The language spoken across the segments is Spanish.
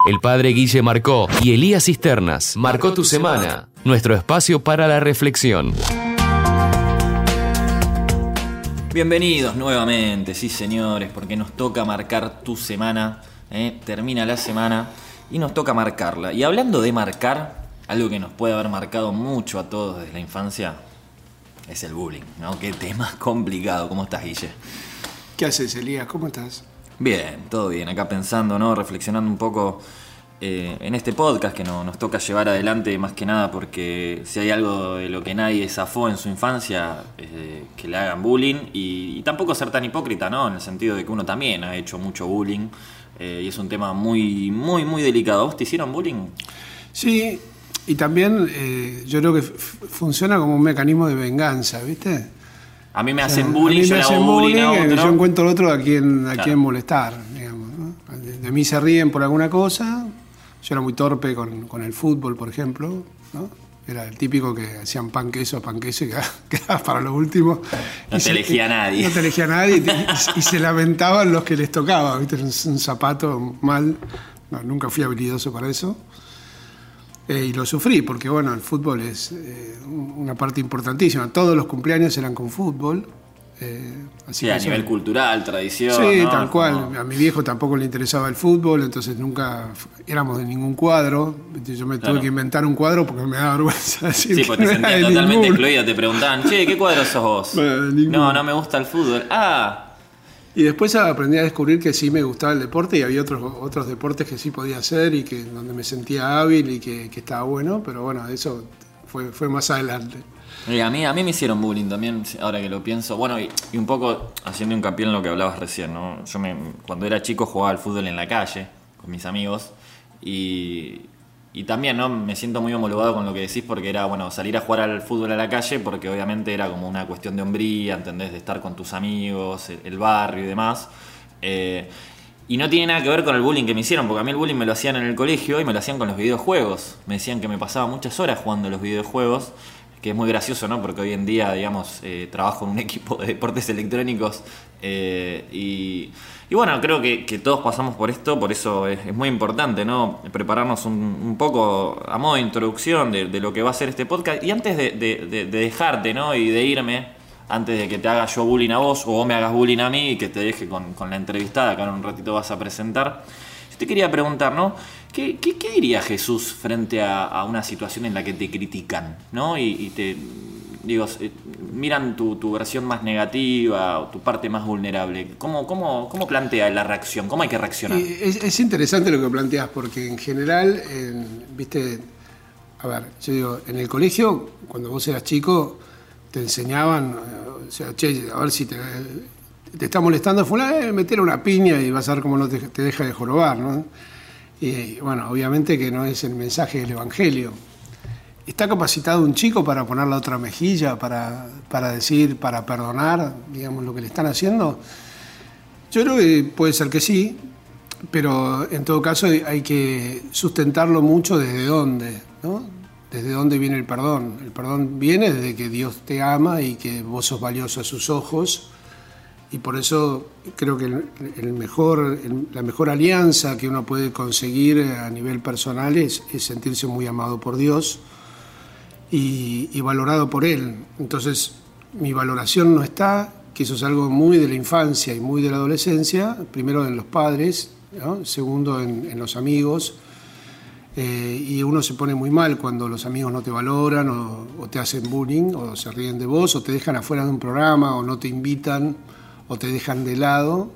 El padre Guille Marcó y Elías Cisternas. Marcó tu semana. Nuestro espacio para la reflexión. Bienvenidos nuevamente, sí señores, porque nos toca marcar tu semana. Termina la semana y nos toca marcarla. Y hablando de marcar, algo que nos puede haber marcado mucho a todos desde la infancia es el bullying, ¿no? Qué tema complicado. ¿Cómo estás, Guille? ¿Qué haces, Elías? ¿Cómo estás? Bien, todo bien. Acá pensando, ¿no? Reflexionando un poco en este podcast que nos toca llevar adelante, más que nada porque si hay algo de lo que nadie zafó en su infancia es que le hagan bullying y tampoco ser tan hipócrita, ¿no? En el sentido de que uno también ha hecho mucho bullying y es un tema muy, muy, muy delicado. ¿Vos te hicieron bullying? Sí, y también yo creo que funciona como un mecanismo de venganza, ¿viste? A mí me hacen bullying, yo le hago bullying a otro. Yo encuentro otro a quien molestar, digamos, ¿no? De mí se ríen por alguna cosa. Yo era muy torpe con el fútbol, por ejemplo, ¿no? Era el típico que hacían pan queso y quedaba para lo último. No te elegía nadie. No te elegía nadie y se lamentaban los que les tocaba, ¿viste? Un zapato mal. No, nunca fui habilidoso para eso. Y lo sufrí porque, bueno, el fútbol es una parte importantísima. Todos los cumpleaños eran con fútbol. Así sí, a nivel cultural, tradición. Sí, ¿no? tal cual. A mi viejo tampoco le interesaba el fútbol, entonces nunca éramos de ningún cuadro. Yo me tuve que inventar un cuadro porque me daba vergüenza decir. Sí, porque te sentías totalmente excluida. Te preguntaban, che, ¿qué cuadro sos vos? No me gusta el fútbol. Y después aprendí a descubrir que sí me gustaba el deporte y había otros deportes que sí podía hacer y que donde me sentía hábil y que estaba bueno, pero bueno, eso fue más adelante. Y a mí me hicieron bullying también, ahora que lo pienso. Bueno, y un poco haciendo hincapié en lo que hablabas recién, ¿no? Yo cuando era chico jugaba al fútbol en la calle con mis amigos y también, ¿no? Me siento muy homologado con lo que decís porque era, bueno, salir a jugar al fútbol a la calle porque obviamente era como una cuestión de hombría, ¿entendés? De estar con tus amigos, el barrio y demás. Y no tiene nada que ver con el bullying que me hicieron, porque a mí el bullying me lo hacían en el colegio y me lo hacían con los videojuegos. Me decían que me pasaba muchas horas jugando a los videojuegos, que es muy gracioso, ¿no? Porque hoy en día, digamos, trabajo en un equipo de deportes electrónicos y bueno, creo que todos pasamos por esto, por eso es muy importante, ¿no? Prepararnos un poco a modo de introducción de lo que va a ser este podcast. Y antes de dejarte, ¿no? Y de irme, antes de que te haga yo bullying a vos o vos me hagas bullying a mí y que te deje con la entrevistada, que ahora en un ratito vas a presentar, yo te quería preguntar, ¿no? ¿Qué diría Jesús frente a una situación en la que te critican, ¿no? Y te miran tu versión más negativa o tu parte más vulnerable? ¿Cómo plantea la reacción? ¿Cómo hay que reaccionar? Es interesante lo que planteas, porque en general, viste, a ver, yo digo, en el colegio, cuando vos eras chico, te enseñaban, o sea, che, a ver si te está molestando fulano, metele una piña y vas a ver cómo no te deja de jorobar, ¿no? Y bueno, obviamente que no es el mensaje del Evangelio. ¿Está capacitado un chico para poner la otra mejilla, para decir, para perdonar, digamos, lo que le están haciendo? Yo creo que puede ser que sí, pero en todo caso hay que sustentarlo mucho desde dónde, ¿no? Desde dónde viene el perdón. El perdón viene desde que Dios te ama y que vos sos valioso a sus ojos. Y por eso creo que la mejor alianza que uno puede conseguir a nivel personal es sentirse muy amado por Dios y valorado por Él. Entonces, mi valoración no está, que eso es algo muy de la infancia y muy de la adolescencia, primero en los padres, ¿no? Segundo en los amigos, y uno se pone muy mal cuando los amigos no te valoran o te hacen bullying o se ríen de vos o te dejan afuera de un programa o no te invitan o te dejan de lado,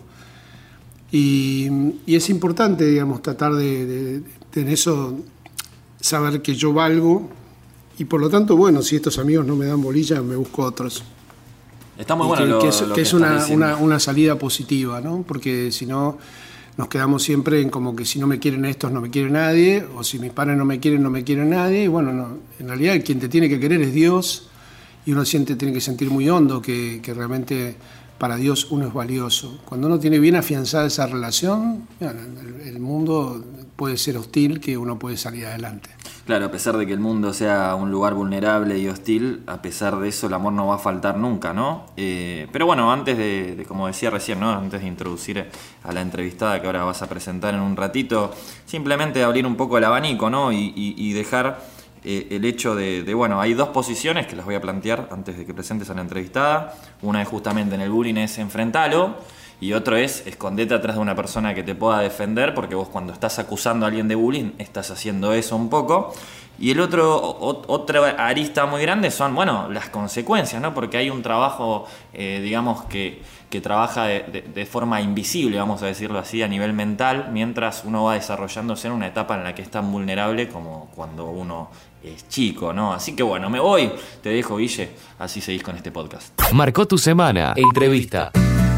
y es importante, digamos, tratar de en eso saber que yo valgo, y por lo tanto, bueno, si estos amigos no me dan bolilla, me busco otros. Está muy bueno que es una salida positiva, ¿no? Porque si no, nos quedamos siempre en como que si no me quieren estos, no me quiere nadie, o si mis padres no me quieren nadie, y bueno, no, en realidad quien te tiene que querer es Dios, y uno tiene que sentir muy hondo que realmente para Dios uno es valioso. Cuando uno tiene bien afianzada esa relación, bueno, el mundo puede ser hostil, que uno puede salir adelante. Claro, a pesar de que el mundo sea un lugar vulnerable y hostil, a pesar de eso el amor no va a faltar nunca, ¿no? Pero bueno, antes de, como decía recién, ¿no? Antes de introducir a la entrevistada que ahora vas a presentar en un ratito, simplemente abrir un poco el abanico, ¿no? Y dejar el hecho de, bueno, hay dos posiciones que las voy a plantear antes de que presentes a la entrevistada. Una es justamente en el bullying es enfrentalo, y otro es escondete atrás de una persona que te pueda defender, porque vos cuando estás acusando a alguien de bullying estás haciendo eso un poco. Y el otra arista muy grande son, bueno, las consecuencias, ¿no? Porque hay un trabajo, digamos, que trabaja de forma invisible, vamos a decirlo así, a nivel mental, mientras uno va desarrollándose en una etapa en la que es tan vulnerable como cuando uno es chico, ¿no? Así que bueno, me voy, te dejo, Guille, así seguís con este podcast. Marcó tu semana. Entrevista.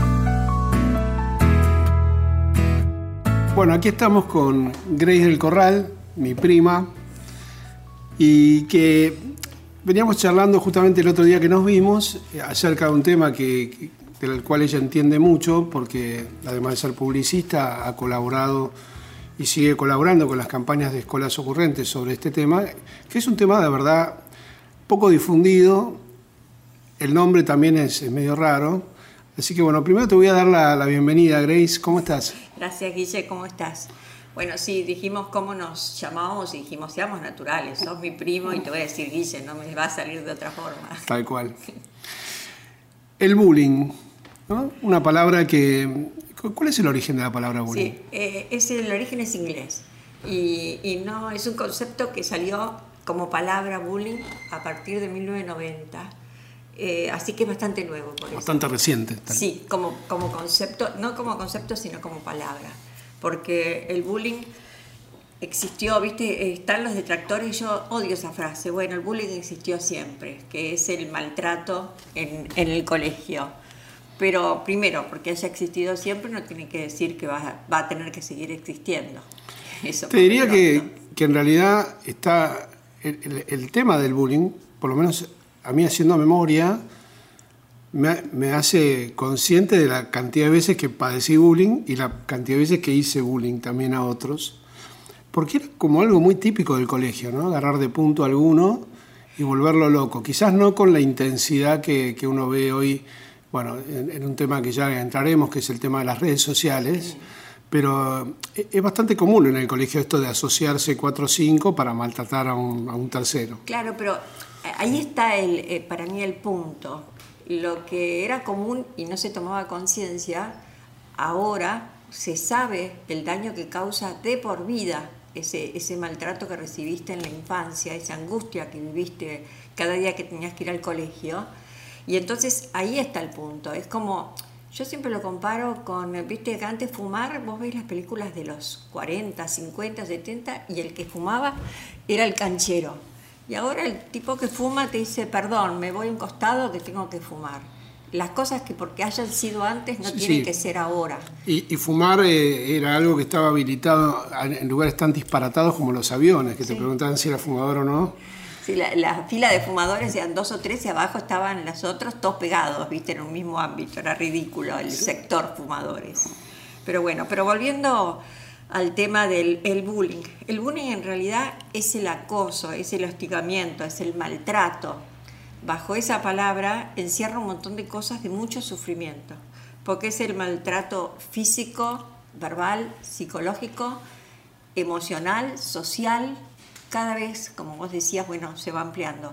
Bueno, aquí estamos con Grace del Corral, mi prima, y que veníamos charlando justamente el otro día que nos vimos acerca de un tema del cual ella entiende mucho, porque además de ser publicista ha colaborado y sigue colaborando con las campañas de Escuelas Ocurrentes sobre este tema, que es un tema de verdad poco difundido. El nombre también es medio raro. Así que bueno, primero te voy a dar la bienvenida, Grace. ¿Cómo estás? Gracias, Guille. ¿Cómo estás? Bueno, sí, dijimos cómo nos llamábamos y dijimos, seamos naturales. Sos mi primo y te voy a decir Guille, no me va a salir de otra forma. Tal cual. El bullying, ¿no? Una palabra que... ¿Cuál es el origen de la palabra bullying? Sí, el origen es inglés. Y no, es un concepto que salió como palabra bullying a partir de 1990. Así que es bastante nuevo por eso. Bastante reciente. Sí, como concepto, no como concepto, sino como palabra. Porque el bullying existió, ¿viste? Están los detractores y yo odio esa frase. Bueno, el bullying existió siempre, que es el maltrato en el colegio. Pero primero, porque haya existido siempre, no tiene que decir que va a tener que seguir existiendo. Eso te diría que en realidad está el tema del bullying, por lo menos a mí haciendo memoria, me hace consciente de la cantidad de veces que padecí bullying y la cantidad de veces que hice bullying también a otros, porque era como algo muy típico del colegio, ¿no? Agarrar de punto a alguno y volverlo loco. Quizás no con la intensidad que uno ve hoy, bueno, en un tema que ya entraremos, que es el tema de las redes sociales, pero es bastante común en el colegio esto de asociarse 4 o 5 para maltratar a un tercero. Claro, pero ahí está para mí el punto. Lo que era común y no se tomaba conciencia, ahora se sabe el daño que causa de por vida ese maltrato que recibiste en la infancia, esa angustia que viviste cada día que tenías que ir al colegio. Y entonces ahí está el punto. Es como, yo siempre lo comparo con, viste, que antes fumar, vos veis las películas de los 40, 50, 70, y el que fumaba era el canchero. Y ahora el tipo que fuma te dice, perdón, me voy a un costado que tengo que fumar. Las cosas que porque hayan sido antes no tienen que ser ahora. Y fumar era algo que estaba habilitado en lugares tan disparatados como los aviones, que te preguntaban si era fumador o no. Sí, la fila de fumadores eran 2 o 3 y abajo estaban los otros todos pegados, viste, en un mismo ámbito. Era ridículo el sector fumadores. Pero bueno, volviendo al tema del bullying. El bullying en realidad es el acoso, es el hostigamiento, es el maltrato. Bajo esa palabra encierra un montón de cosas de mucho sufrimiento, porque es el maltrato físico, verbal, psicológico, emocional, social. Cada vez, como vos decías, bueno, se va ampliando.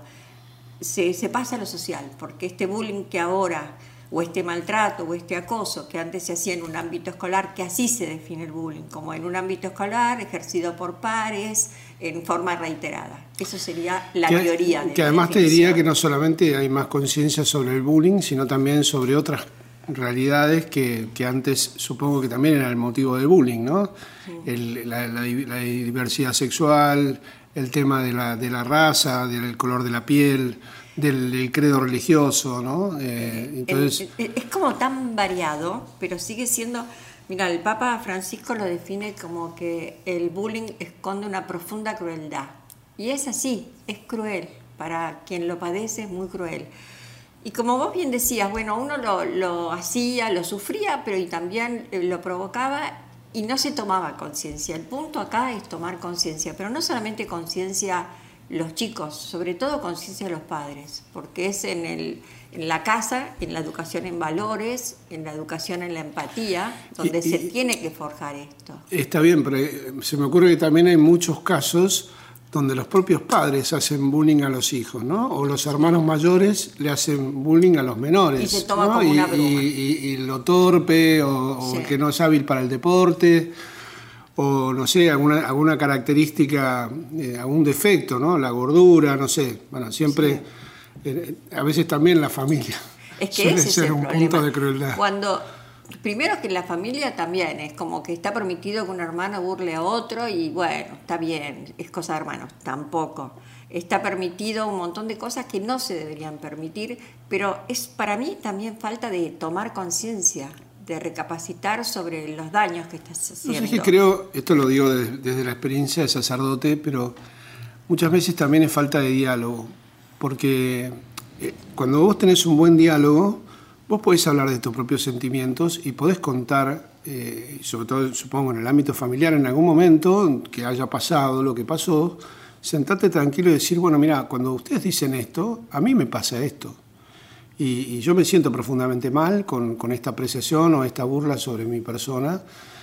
Se pasa a lo social, porque este bullying que ahora, o este maltrato, o este acoso que antes se hacía en un ámbito escolar, que así se define el bullying, como en un ámbito escolar, ejercido por pares, en forma reiterada. Eso sería la teoría de la que además definición. Te diría que no solamente hay más conciencia sobre el bullying, sino también sobre otras realidades que antes supongo que también era el motivo del bullying, ¿no? Sí. La diversidad sexual, el tema de la raza, del color de la piel, del credo religioso, ¿no? Entonces... Es como tan variado, pero sigue siendo... Mira, el Papa Francisco lo define como que el bullying esconde una profunda crueldad. Y es así, es cruel. Para quien lo padece es muy cruel. Y como vos bien decías, bueno, uno lo hacía, lo sufría, pero y también lo provocaba y no se tomaba conciencia. El punto acá es tomar conciencia, pero no solamente conciencia los chicos, sobre todo conciencia de los padres, porque es en la casa, en la educación en valores, en la educación en la empatía, donde se tiene que forjar esto. Está bien, pero se me ocurre que también hay muchos casos donde los propios padres hacen bullying a los hijos, ¿no? O los hermanos mayores le hacen bullying a los menores. Y se toma, ¿no? como una broma. Y lo torpe, o Sí. que no es hábil para el deporte, o no sé, alguna característica, algún defecto, ¿no? La gordura, no sé. Bueno, siempre, a veces también la familia Es que suele ese es ser el un problema. punto de crueldad. Primero que en la familia también es como que está permitido que un hermano burle a otro y bueno, está bien, es cosa de hermanos, tampoco. Está permitido un montón de cosas que no se deberían permitir, pero es para mí también falta de tomar conciencia, de recapacitar sobre los daños que estás haciendo. No sé, es que creo, esto lo digo desde la experiencia de sacerdote, pero muchas veces también es falta de diálogo, porque cuando vos tenés un buen diálogo, vos podés hablar de tus propios sentimientos y podés contar, sobre todo supongo en el ámbito familiar, en algún momento que haya pasado lo que pasó, sentarte tranquilo y decir, bueno, mira, cuando ustedes dicen esto, a mí me pasa esto. Y yo me siento profundamente mal con esta apreciación o esta burla sobre mi persona.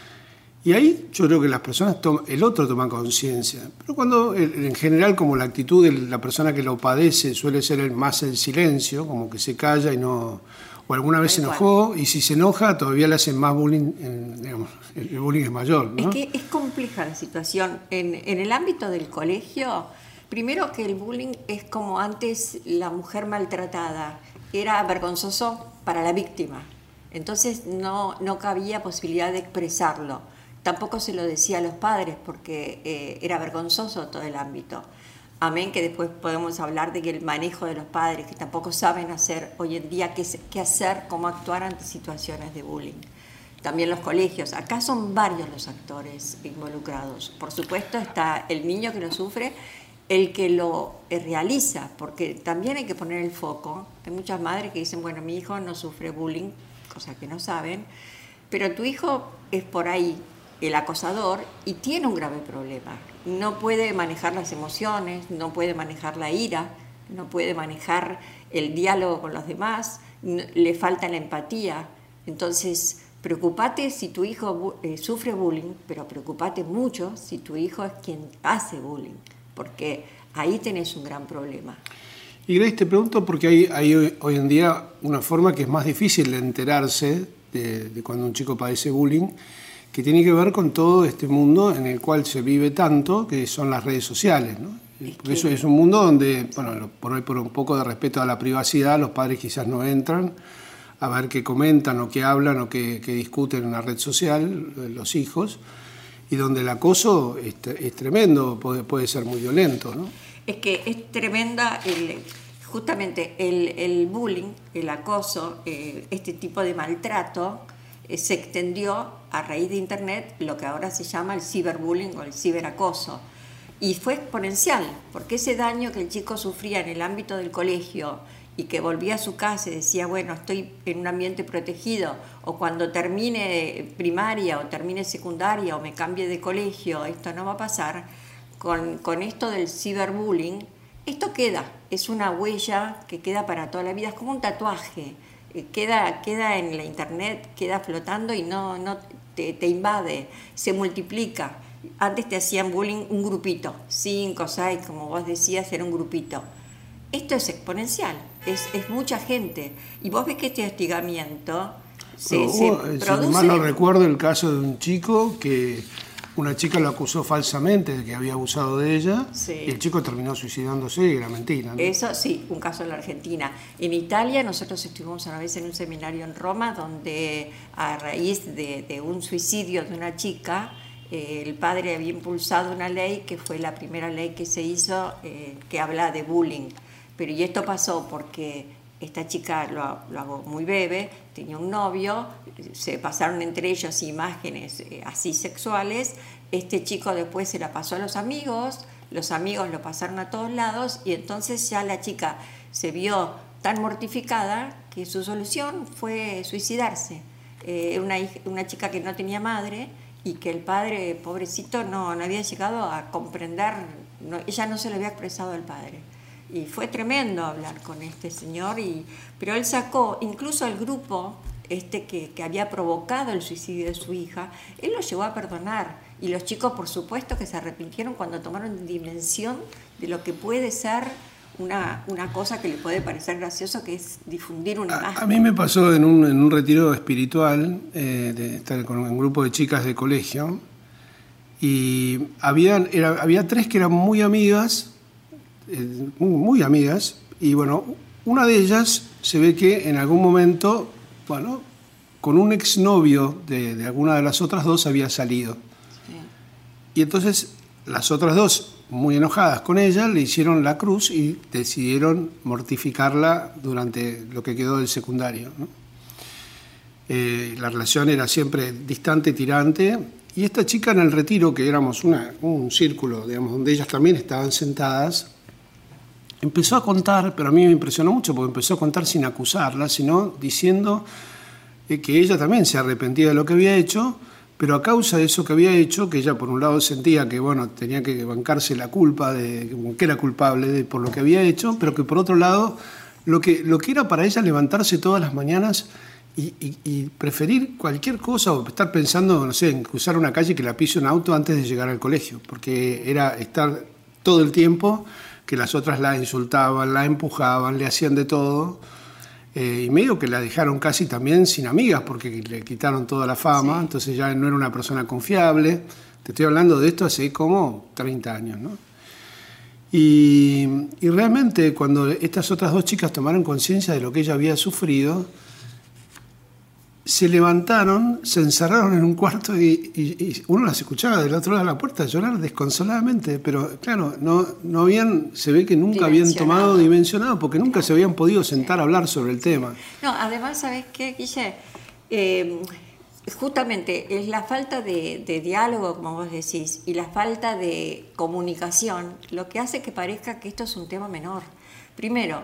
Y ahí yo creo que las personas, el otro toma conciencia. Pero cuando, en general, como la actitud de la persona que lo padece suele ser más el silencio, como que se calla y no... O alguna vez se enojó, y si se enoja todavía le hacen más bullying, digamos, el bullying es mayor, ¿no? Es que es compleja la situación. En el ámbito del colegio, primero que el bullying es como antes la mujer maltratada. Era vergonzoso para la víctima. Entonces no cabía posibilidad de expresarlo. Tampoco se lo decía a los padres porque era vergonzoso todo el ámbito. Amén, que después podemos hablar de que el manejo de los padres, que tampoco saben hacer hoy en día qué hacer, cómo actuar ante situaciones de bullying. También los colegios. Acá son varios los actores involucrados. Por supuesto está el niño que lo sufre, el que lo realiza, porque también hay que poner el foco. Hay muchas madres que dicen, bueno, mi hijo no sufre bullying, cosa que no saben, pero tu hijo es por ahí el acosador y tiene un grave problema. No puede manejar las emociones, no puede manejar la ira, no puede manejar el diálogo con los demás, le falta la empatía. Entonces, preocupate si tu hijo sufre bullying, pero preocupate mucho si tu hijo es quien hace bullying, porque ahí tenés un gran problema. Y Grace, te pregunto porque hay hoy en día una forma que es más difícil de enterarse de cuando un chico padece bullying, que tiene que ver con todo este mundo en el cual se vive tanto, que son las redes sociales, ¿no? Porque eso es un mundo donde, bueno, por un poco de respeto a la privacidad, los padres quizás no entran a ver qué comentan o qué hablan o qué discuten en una red social los hijos, y donde el acoso es tremendo, puede ser muy violento, ¿no? Es que es tremenda justamente el bullying, el acoso, este tipo de maltrato se extendió a raíz de Internet, lo que ahora se llama el ciberbullying o el ciberacoso. Y fue exponencial, porque ese daño que el chico sufría en el ámbito del colegio y que volvía a su casa y decía, bueno, estoy en un ambiente protegido, o cuando termine primaria o termine secundaria o me cambie de colegio, esto no va a pasar, con esto del ciberbullying, esto queda, es una huella que queda para toda la vida, es como un tatuaje. Queda en la internet, queda flotando y no te invade, se multiplica. Antes te hacían bullying un grupito, 5, 6, como vos decías, era un grupito. Esto es exponencial, es mucha gente. Y vos ves que este hostigamiento se produce... Si mal no recuerdo el caso de un chico que una chica lo acusó falsamente de que había abusado de ella, Sí. y el chico terminó suicidándose y era mentira, ¿no? Eso sí, un caso en la Argentina. En Italia nosotros estuvimos una vez en un seminario en Roma donde a raíz de un suicidio de una chica, el padre había impulsado una ley que fue la primera ley que se hizo que habla de bullying. Pero y esto pasó porque esta chica lo hago muy bebé, tenía un novio, se pasaron entre ellos imágenes así sexuales, este chico después se la pasó a los amigos lo pasaron a todos lados y entonces ya la chica se vio tan mortificada que su solución fue suicidarse. Una chica que no tenía madre y que el padre, pobrecito, no había llegado a comprender, ella no se lo había expresado al padre. Y fue tremendo hablar con este señor, pero él sacó, incluso al grupo que había provocado el suicidio de su hija, él lo llevó a perdonar. Y los chicos, por supuesto, que se arrepintieron cuando tomaron dimensión de lo que puede ser una cosa que le puede parecer gracioso, que es difundir una imagen. A mí me pasó en un retiro espiritual, de estar con un grupo de chicas de colegio, y había 3 que eran muy amigas, muy amigas, y bueno, una de ellas se ve que en algún momento, bueno, con un exnovio de alguna de las otras 2 había salido. Sí. Y entonces las otras 2, muy enojadas con ella, le hicieron la cruz y decidieron mortificarla durante lo que quedó del secundario, ¿no? La relación era siempre distante, tirante, y esta chica en el retiro, que éramos un círculo, digamos, donde ellas también estaban sentadas, empezó a contar, pero a mí me impresionó mucho porque empezó a contar sin acusarla, sino diciendo que ella también se arrepentía de lo que había hecho, pero a causa de eso que había hecho, que ella por un lado sentía que bueno, tenía que bancarse la culpa, que era culpable por lo que había hecho, pero que por otro lado, lo que era para ella levantarse todas las mañanas y preferir cualquier cosa, o estar pensando, no sé, en cruzar una calle que la pise un auto antes de llegar al colegio, porque era estar todo el tiempo que las otras la insultaban, la empujaban, le hacían de todo, y medio que la dejaron casi también sin amigas porque le quitaron toda la fama, sí. Entonces ya no era una persona confiable. Te estoy hablando de esto hace como 30 años, ¿no? Y realmente cuando estas otras 2 chicas tomaron conciencia de lo que ella había sufrido, se levantaron, se encerraron en un cuarto y uno las escuchaba del otro lado de la puerta llorar desconsoladamente, pero claro, no habían, se ve que nunca habían tomado dimensionado, porque nunca se habían podido sentar a hablar sobre el tema. No, además, ¿sabes qué, Guille? Justamente es la falta de diálogo, como vos decís, y la falta de comunicación lo que hace que parezca que esto es un tema menor. Primero,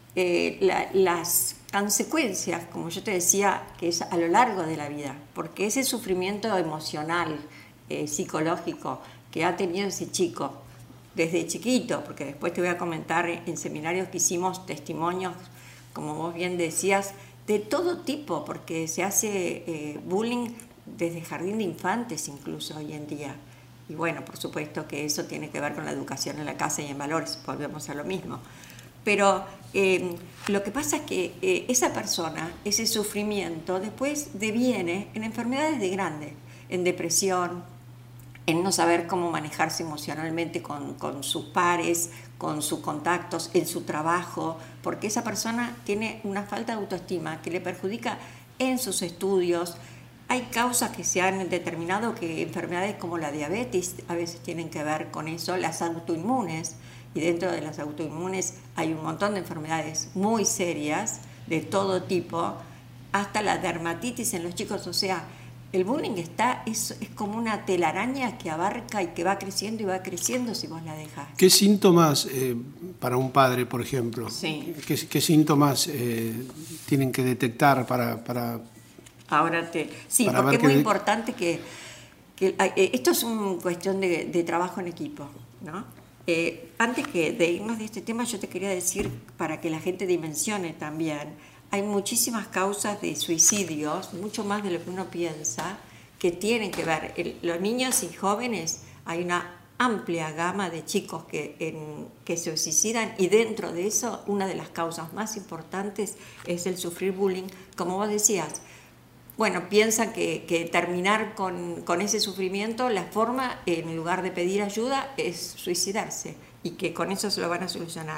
las consecuencias, como yo te decía, que es a lo largo de la vida, porque ese sufrimiento emocional, psicológico que ha tenido ese chico desde chiquito, porque después te voy a comentar en seminarios que hicimos testimonios, como vos bien decías, de todo tipo, porque se hace bullying desde jardín de infantes incluso hoy en día. Y bueno, por supuesto que eso tiene que ver con la educación en la casa y en valores, volvemos a lo mismo. Pero lo que pasa es que esa persona, ese sufrimiento, después deviene en enfermedades de grande, en depresión, en no saber cómo manejarse emocionalmente con sus pares, con sus contactos, en su trabajo, porque esa persona tiene una falta de autoestima que le perjudica en sus estudios. Hay causas que se han determinado que enfermedades como la diabetes a veces tienen que ver con eso, las autoinmunes. Y dentro de las autoinmunes hay un montón de enfermedades muy serias, de todo tipo, hasta la dermatitis en los chicos. O sea, el bullying es como una telaraña que abarca y que va creciendo y va creciendo si vos la dejás. ¿Qué síntomas para un padre, por ejemplo? Sí. ¿Qué síntomas tienen que detectar para Ahora sí, para porque es muy importante que esto es una cuestión de trabajo en equipo, ¿no? Antes de irnos de este tema, yo te quería decir, para que la gente dimensione también, hay muchísimas causas de suicidios, mucho más de lo que uno piensa, que tienen que ver. Los niños y jóvenes, hay una amplia gama de chicos que se suicidan, y dentro de eso, una de las causas más importantes es el sufrir bullying, como vos decías. Bueno, piensan que terminar con ese sufrimiento, la forma, en lugar de pedir ayuda, es suicidarse, y que con eso se lo van a solucionar.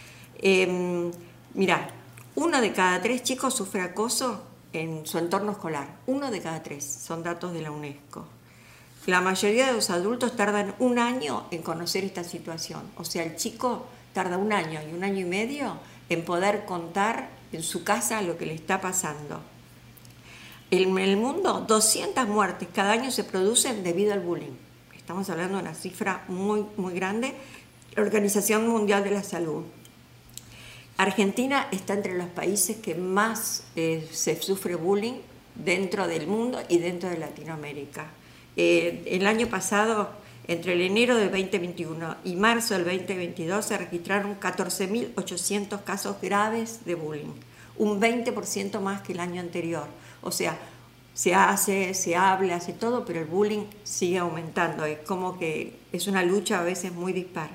Mirá, 1 de cada 3 chicos sufre acoso en su entorno escolar. 1 de cada 3, son datos de la UNESCO. La mayoría de los adultos tardan 1 año en conocer esta situación. O sea, el chico tarda 1 año y 1 año y medio en poder contar en su casa lo que le está pasando. En el mundo, 200 muertes cada año se producen debido al bullying. Estamos hablando de una cifra muy, muy grande. La Organización Mundial de la Salud. Argentina está entre los países que más se sufre bullying dentro del mundo y dentro de Latinoamérica. El año pasado, entre el enero del 2021 y marzo del 2022, se registraron 14.800 casos graves de bullying, un 20% más que el año anterior. O sea, se habla, hace todo, pero el bullying sigue aumentando. Es como que es una lucha a veces muy dispar.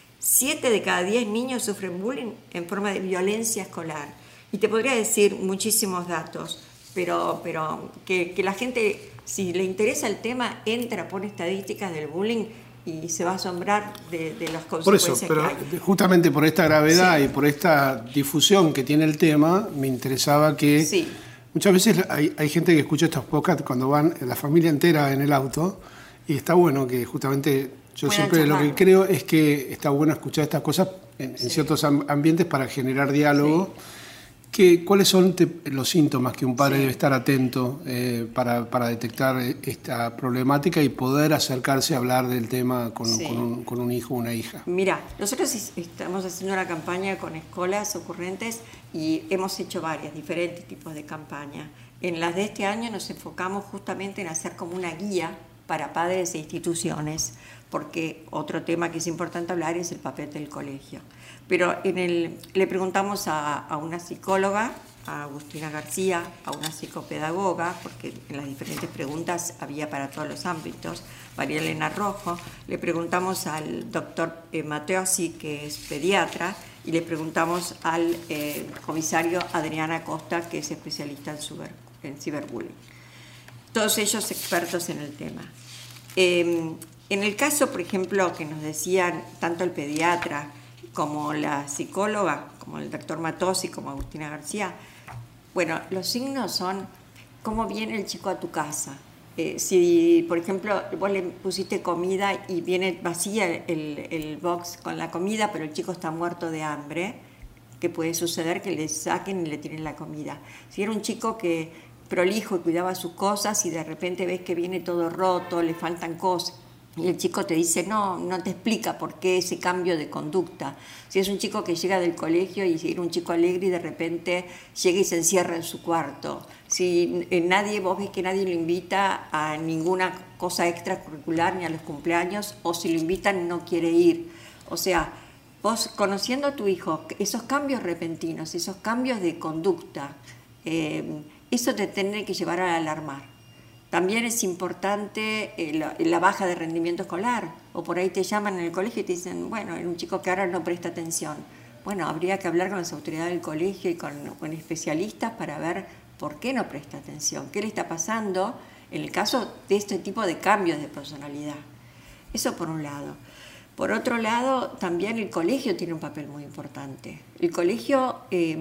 7 de cada 10 niños sufren bullying en forma de violencia escolar. Y te podría decir muchísimos datos, pero que la gente, si le interesa el tema, entra, pone estadísticas del bullying y se va a asombrar de las consecuencias por eso, que pero hay. justamente por esta gravedad y por esta difusión que tiene el tema, me interesaba que... Sí. Muchas veces hay gente que escucha estos podcasts cuando van la familia entera en el auto y está bueno que justamente yo Puedan siempre lo que charlar. creo es que está bueno escuchar estas cosas en ciertos ambientes para generar diálogo. ¿Cuáles son los síntomas que un padre debe estar atento para detectar esta problemática y poder acercarse a hablar del tema con un hijo o una hija? Mira, nosotros estamos haciendo una campaña con escuelas ocurrentes y hemos hecho varias, diferentes tipos de campañas. En las de este año nos enfocamos justamente en hacer como una guía para padres e instituciones, porque otro tema que es importante hablar es el papel del colegio. Pero le preguntamos a una psicóloga, a Agustina García, a una psicopedagoga, porque en las diferentes preguntas había para todos los ámbitos, María Elena Rojo, le preguntamos al doctor Mateosi, que es pediatra, y le preguntamos al comisario Adriana Acosta, que es especialista en ciberbullying. Todos ellos expertos en el tema. En el caso, por ejemplo, que nos decían tanto el pediatra como la psicóloga, como el doctor Matosi, como Agustina García, bueno, los signos son cómo viene el chico a tu casa. Si, por ejemplo, vos le pusiste comida y viene vacía el box con la comida, pero el chico está muerto de hambre, que puede suceder que le saquen y le tiren la comida. Si era un chico que prolijo y cuidaba sus cosas y de repente ves que viene todo roto, le faltan cosas, y el chico te dice, no te explica por qué ese cambio de conducta. Si es un chico que llega del colegio y era un chico alegre y de repente llega y se encierra en su cuarto. Si vos ves que nadie lo invita a ninguna cosa extracurricular ni a los cumpleaños, o si lo invitan no quiere ir. O sea, vos conociendo a tu hijo, esos cambios repentinos, esos cambios de conducta, eso te tiene que llevar a alarmar. También es importante la baja de rendimiento escolar, o por ahí te llaman en el colegio y te dicen, bueno, era un chico que ahora no presta atención. Bueno, habría que hablar con las autoridades del colegio y con especialistas para ver por qué no presta atención, qué le está pasando en el caso de este tipo de cambios de personalidad. Eso por un lado. Por otro lado, también el colegio tiene un papel muy importante. El colegio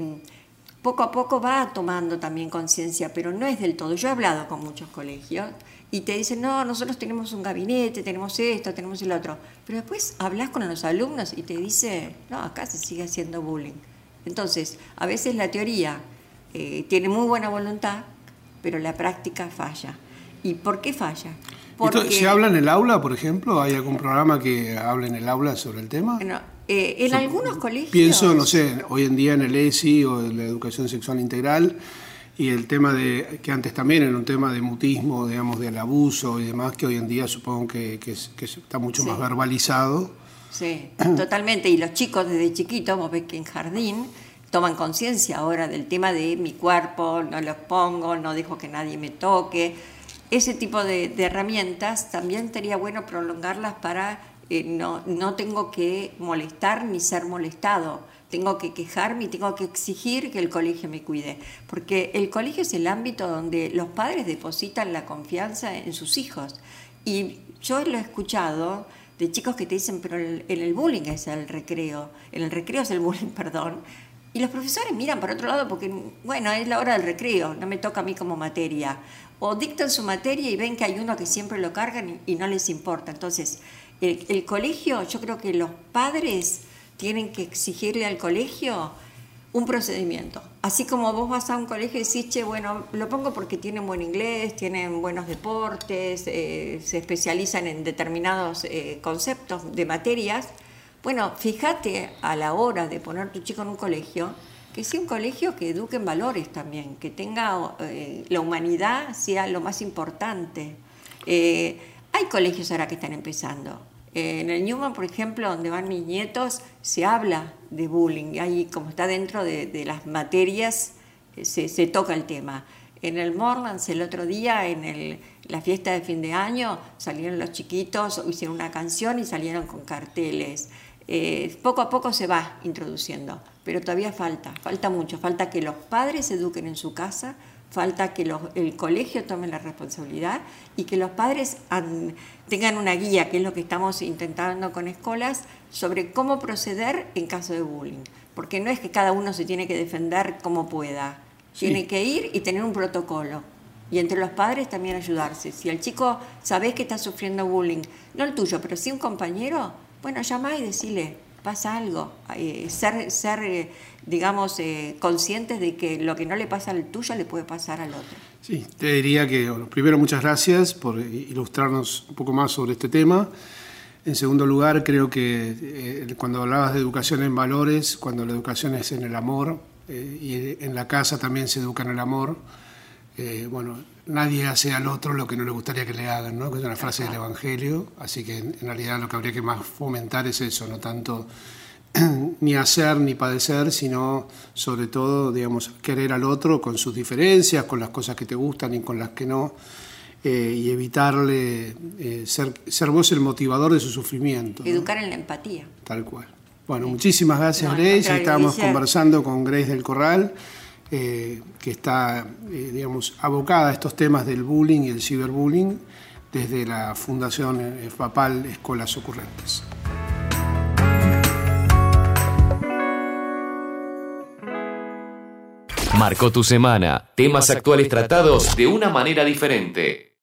poco a poco va tomando también conciencia, pero no es del todo. Yo he hablado con muchos colegios y te dicen, no, nosotros tenemos un gabinete, tenemos esto, tenemos el otro. Pero después hablas con los alumnos y te dice, no, acá se sigue haciendo bullying. Entonces, a veces la teoría tiene muy buena voluntad, pero la práctica falla. ¿Y por qué falla? Porque ¿Se habla en el aula, por ejemplo? ¿Hay algún programa que hable en el aula sobre el tema? bueno, en algunos colegios... Pienso, no sé, hoy en día en el ESI o en la educación sexual integral y el tema de, que antes también era un tema de mutismo, digamos, del abuso y demás, que hoy en día supongo que está mucho más verbalizado. Sí, totalmente. Y los chicos desde chiquitos, vos ves que en jardín toman conciencia ahora del tema de mi cuerpo, no los pongo, no dejo que nadie me toque. Ese tipo de herramientas también sería bueno prolongarlas para no tengo que molestar ni ser molestado. Tengo que quejarme y tengo que exigir que el colegio me cuide. Porque el colegio es el ámbito donde los padres depositan la confianza en sus hijos. Y yo lo he escuchado de chicos que te dicen, pero en el bullying es el recreo. En el recreo es el bullying, perdón. Y los profesores miran para otro lado porque, bueno, es la hora del recreo, no me toca a mí como materia. O dictan su materia y ven que hay uno que siempre lo cargan y no les importa. Entonces, el colegio, yo creo que los padres tienen que exigirle al colegio un procedimiento. Así como vos vas a un colegio y decís, che, bueno, lo pongo porque tienen buen inglés, tienen buenos deportes, se especializan en determinados conceptos de materias. Bueno, fíjate a la hora de poner tu chico en un colegio, que sea un colegio que eduque en valores también, que tenga la humanidad sea lo más importante. Hay colegios ahora que están empezando. En el Newman, por ejemplo, donde van mis nietos, se habla de bullying. Ahí, como está dentro de las materias, se toca el tema. En el Morlands, el otro día, en la fiesta de fin de año, salieron los chiquitos, hicieron una canción y salieron con carteles. Poco a poco se va introduciendo, pero todavía falta mucho. Falta que los padres se eduquen en su casa, falta que el colegio tome la responsabilidad y que los padres tengan una guía, que es lo que estamos intentando con escuelas, sobre cómo proceder en caso de bullying. Porque no es que cada uno se tiene que defender como pueda. Sí. Tiene que ir y tener un protocolo. Y entre los padres también ayudarse. Si el chico sabés que está sufriendo bullying, no el tuyo, pero sí un compañero, bueno, llama y decirle, pasa algo. Ser conscientes de que lo que no le pasa al tuyo le puede pasar al otro. Sí, te diría que, bueno, primero, muchas gracias por ilustrarnos un poco más sobre este tema. En segundo lugar, creo que cuando hablabas de educación en valores, cuando la educación es en el amor, y en la casa también se educa en el amor, nadie hace al otro lo que no le gustaría que le hagan, ¿no? Que es una frase del Evangelio, así que en realidad lo que habría que más fomentar es eso, no tanto ni hacer ni padecer, sino sobre todo, digamos, querer al otro con sus diferencias, con las cosas que te gustan y con las que no, y evitarle ser vos el motivador de su sufrimiento, ¿no? Educar en la empatía. Tal cual. Bueno, muchísimas gracias, Grace. Estábamos conversando con Grace del Corral, que está, abocada a estos temas del bullying y el ciberbullying desde la Fundación FAPAL Escuelas Ocurrentes. Marcó tu semana. Temas actuales tratados de una manera diferente.